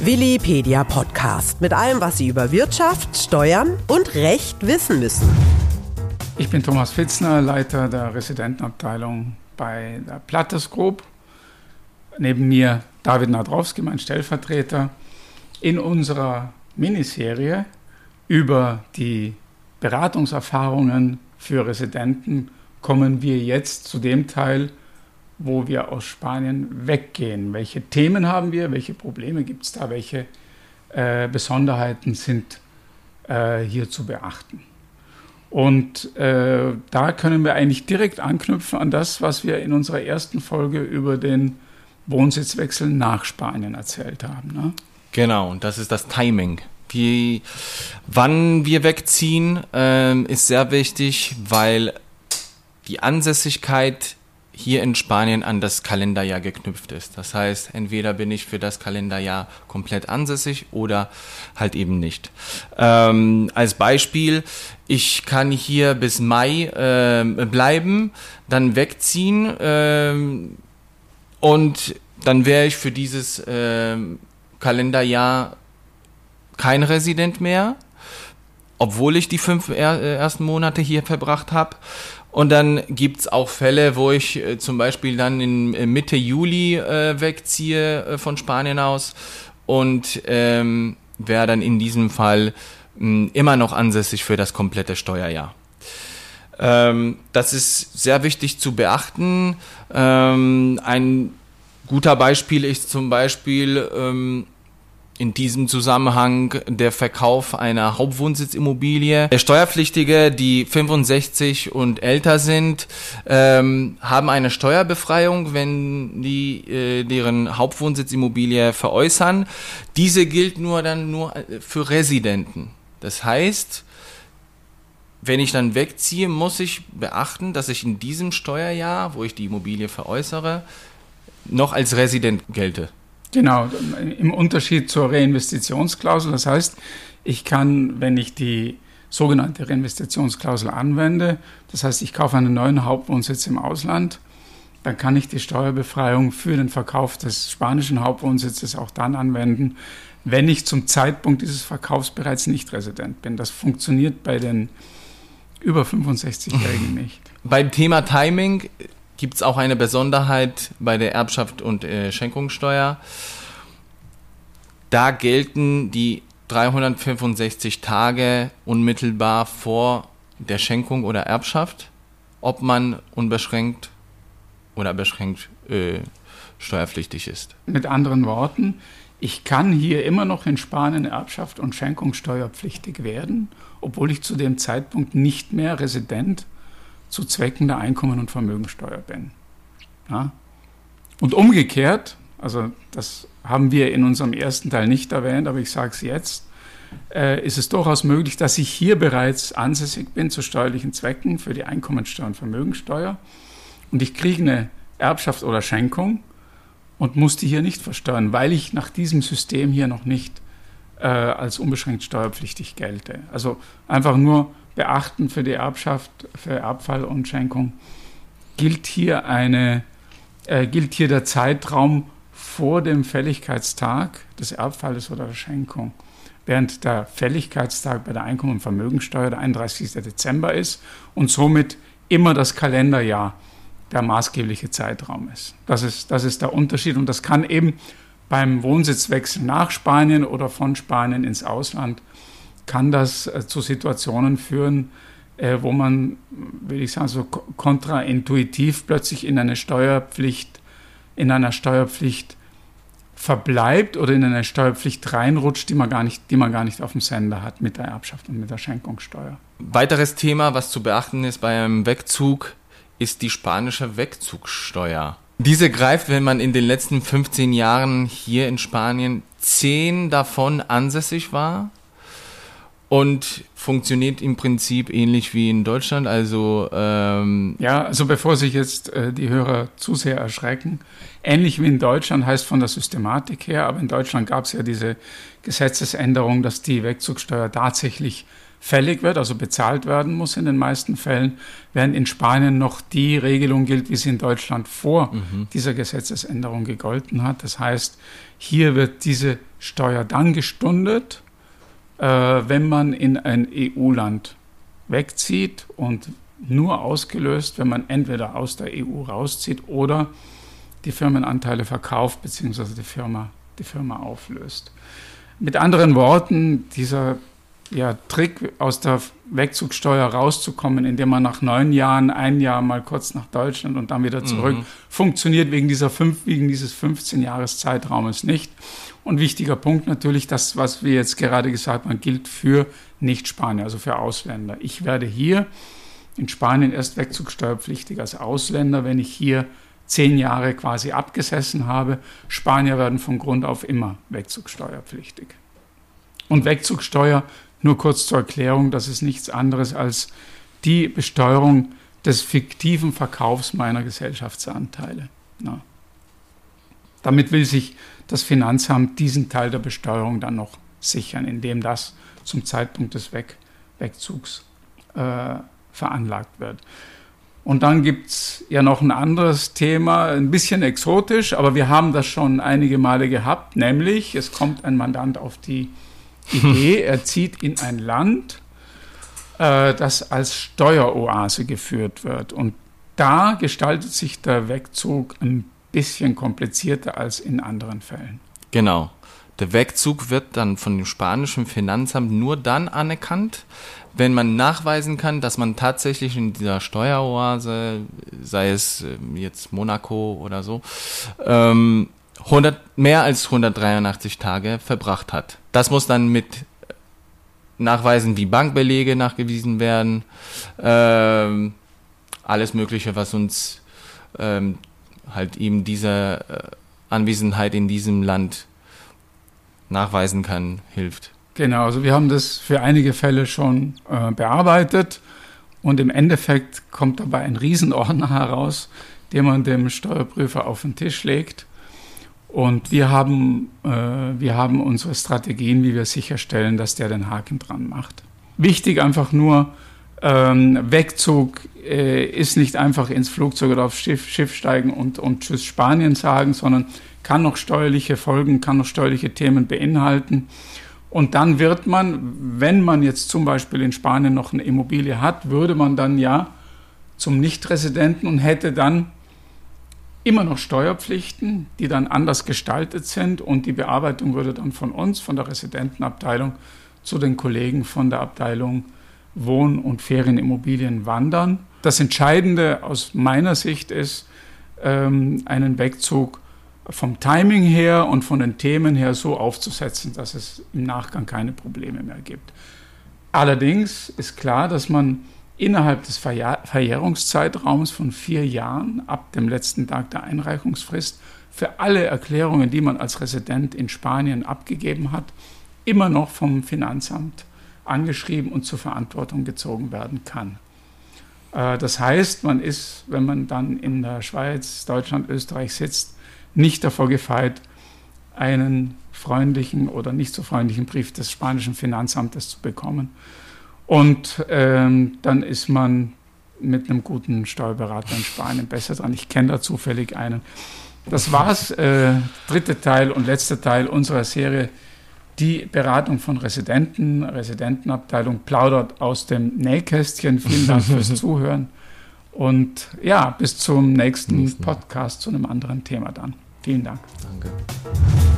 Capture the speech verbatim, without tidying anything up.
Willipedia Podcast mit allem, was Sie über Wirtschaft, Steuern und Recht wissen müssen. Ich bin Thomas Fitzner, Leiter der Residentenabteilung bei der Platters Group. Neben mir David Nadrowski, mein Stellvertreter. In unserer Miniserie über die Beratungserfahrungen für Residenten kommen wir jetzt zu dem Teil, wo wir aus Spanien weggehen. Welche Themen haben wir, welche Probleme gibt es da, welche äh, Besonderheiten sind äh, hier zu beachten. Und äh, da können wir eigentlich direkt anknüpfen an das, was wir in unserer ersten Folge über den Wohnsitzwechsel nach Spanien erzählt haben. Ne? Genau, und das ist das Timing. Wie, wann wir wegziehen, äh, ist sehr wichtig, weil die Ansässigkeit hier in Spanien an das Kalenderjahr geknüpft ist. Das heißt, entweder bin ich für das Kalenderjahr komplett ansässig oder halt eben nicht. Ähm, als Beispiel, ich kann hier bis Mai äh, bleiben, dann wegziehen äh, und dann wäre ich für dieses äh, Kalenderjahr kein Resident mehr, obwohl ich die fünf er- ersten Monate hier verbracht habe. Und dann gibt's auch Fälle, wo ich äh, zum Beispiel dann in äh, Mitte Juli äh, wegziehe äh, von Spanien aus und ähm, wäre dann in diesem Fall mh, immer noch ansässig für das komplette Steuerjahr. Ähm, das ist sehr wichtig zu beachten. Ähm, ein guter Beispiel ist zum Beispiel ähm, in diesem Zusammenhang der Verkauf einer Hauptwohnsitz-Immobilie. Steuerpflichtige, die fünfundsechzig und älter sind, ähm, haben eine Steuerbefreiung, wenn die äh, deren Hauptwohnsitz-Immobilie veräußern. Diese gilt nur dann nur für Residenten. Das heißt, wenn ich dann wegziehe, muss ich beachten, dass ich in diesem Steuerjahr, wo ich die Immobilie veräußere, noch als Resident gelte. Genau, im Unterschied zur Reinvestitionsklausel. Das heißt, ich kann, wenn ich die sogenannte Reinvestitionsklausel anwende, das heißt, ich kaufe einen neuen Hauptwohnsitz im Ausland, dann kann ich die Steuerbefreiung für den Verkauf des spanischen Hauptwohnsitzes auch dann anwenden, wenn ich zum Zeitpunkt dieses Verkaufs bereits nicht Resident bin. Das funktioniert bei den über fünfundsechzigjährigen nicht. Beim Thema Timing gibt es auch eine Besonderheit bei der Erbschaft und äh, Schenkungssteuer. Da gelten die dreihundertfünfundsechzig Tage unmittelbar vor der Schenkung oder Erbschaft, ob man unbeschränkt oder beschränkt äh, steuerpflichtig ist. Mit anderen Worten, ich kann hier immer noch in Spanien Erbschaft und Schenkungssteuerpflichtig werden, obwohl ich zu dem Zeitpunkt nicht mehr Resident zu Zwecken der Einkommen- und Vermögensteuer bin. Ja? Und umgekehrt, also das haben wir in unserem ersten Teil nicht erwähnt, aber ich sage es jetzt, äh, ist es durchaus möglich, dass ich hier bereits ansässig bin zu steuerlichen Zwecken für die Einkommensteuer und Vermögensteuer und ich kriege eine Erbschaft oder Schenkung und muss die hier nicht versteuern, weil ich nach diesem System hier noch nicht äh, als unbeschränkt steuerpflichtig gelte. Also einfach nur beachten für die Erbschaft, für Erbfall und Schenkung, gilt hier, eine, äh, gilt hier der Zeitraum vor dem Fälligkeitstag des Erbfalles oder der Schenkung. Während der Fälligkeitstag bei der Einkommen- und Vermögensteuer der einunddreißigster Dezember ist und somit immer das Kalenderjahr der maßgebliche Zeitraum ist. Das ist, das ist der Unterschied und das kann eben beim Wohnsitzwechsel nach Spanien oder von Spanien ins Ausland kann das äh, zu Situationen führen, äh, wo man, will ich sagen, so kontraintuitiv plötzlich in eine Steuerpflicht, in einer Steuerpflicht verbleibt oder in eine Steuerpflicht reinrutscht, die man gar nicht, die man gar nicht auf dem Sender hat mit der Erbschaft und mit der Schenkungssteuer. Weiteres Thema, was zu beachten ist bei einem Wegzug, ist die spanische Wegzugsteuer. Diese greift, wenn man in den letzten fünfzehn Jahren hier in Spanien zehn davon ansässig war, und funktioniert im Prinzip ähnlich wie in Deutschland. Also ähm ja, also bevor sich jetzt äh, die Hörer zu sehr erschrecken, ähnlich wie in Deutschland heißt von der Systematik her, aber in Deutschland gab es ja diese Gesetzesänderung, dass die Wegzugsteuer tatsächlich fällig wird, also bezahlt werden muss in den meisten Fällen, während in Spanien noch die Regelung gilt, wie sie in Deutschland vor mhm. dieser Gesetzesänderung gegolten hat. Das heißt, hier wird diese Steuer dann gestundet, äh, wenn man in ein E U-Land wegzieht und nur ausgelöst, wenn man entweder aus der E U rauszieht oder die Firmenanteile verkauft bzw. die Firma, die Firma auflöst. Mit anderen Worten, dieser ja, Trick, aus der Wegzugsteuer rauszukommen, indem man nach neun Jahren ein Jahr mal kurz nach Deutschland und dann wieder zurück, mhm. funktioniert wegen, dieser fünf, wegen dieses fünfzehn-Jahres-Zeitraumes nicht. Und wichtiger Punkt natürlich, das, was wir jetzt gerade gesagt haben, gilt für Nicht-Spanier, also für Ausländer. Ich werde hier in Spanien erst wegzugsteuerpflichtig als Ausländer, wenn ich hier zehn Jahre quasi abgesessen habe. Spanier werden von Grund auf immer wegzugsteuerpflichtig. Und Wegzugsteuer, nur kurz zur Erklärung, das ist nichts anderes als die Besteuerung des fiktiven Verkaufs meiner Gesellschaftsanteile. Ja. Damit will sich das Finanzamt diesen Teil der Besteuerung dann noch sichern, indem das zum Zeitpunkt des Weg- Wegzugs äh, veranlagt wird. Und dann gibt es ja noch ein anderes Thema, ein bisschen exotisch, aber wir haben das schon einige Male gehabt, nämlich es kommt ein Mandant auf die Idee, er zieht in ein Land, äh, das als Steueroase geführt wird. Und da gestaltet sich der Wegzug ein bisschen komplizierter als in anderen Fällen. Genau. Der Wegzug wird dann von dem spanischen Finanzamt nur dann anerkannt, wenn man nachweisen kann, dass man tatsächlich in dieser Steueroase, sei es jetzt Monaco oder so, ähm, hundert, mehr als hundertdreiundachtzig Tage verbracht hat. Das muss dann mit Nachweisen wie Bankbelege nachgewiesen werden, ähm, alles Mögliche, was uns ähm, halt eben diese äh, Anwesenheit in diesem Land nachweisen kann, hilft. Genau, also wir haben das für einige Fälle schon äh, bearbeitet und im Endeffekt kommt dabei ein Riesenordner heraus, den man dem Steuerprüfer auf den Tisch legt. Und wir haben, äh, wir haben unsere Strategien, wie wir sicherstellen, dass der den Haken dran macht. Wichtig einfach nur, ähm, Wegzug äh, ist nicht einfach ins Flugzeug oder aufs Schiff, Schiff steigen und, und Tschüss Spanien sagen, sondern kann noch steuerliche Folgen, kann noch steuerliche Themen beinhalten. Und dann wird man, wenn man jetzt zum Beispiel in Spanien noch eine Immobilie hat, würde man dann ja zum Nichtresidenten und hätte dann immer noch Steuerpflichten, die dann anders gestaltet sind und die Bearbeitung würde dann von uns, von der Residentenabteilung, zu den Kollegen von der Abteilung Wohn- und Ferienimmobilien wandern. Das Entscheidende aus meiner Sicht ist, ähm, einen Wegzug vom Timing her und von den Themen her so aufzusetzen, dass es im Nachgang keine Probleme mehr gibt. Allerdings ist klar, dass man innerhalb des Verjahr- Verjährungszeitraums von vier Jahren ab dem letzten Tag der Einreichungsfrist für alle Erklärungen, die man als Resident in Spanien abgegeben hat, immer noch vom Finanzamt angeschrieben und zur Verantwortung gezogen werden kann. Äh, das heißt, man ist, wenn man dann in der Schweiz, Deutschland, Österreich sitzt, nicht davor gefeit, einen freundlichen oder nicht so freundlichen Brief des spanischen Finanzamtes zu bekommen. Und ähm, dann ist man mit einem guten Steuerberater in Spanien besser dran. Ich kenne da zufällig einen. Das war's, äh, dritte Teil und letzter Teil unserer Serie, die Beratung von Residenten, Residentenabteilung plaudert aus dem Nähkästchen. Vielen Dank fürs Zuhören und ja, bis zum nächsten Podcast zu einem anderen Thema dann. Vielen Dank. Danke.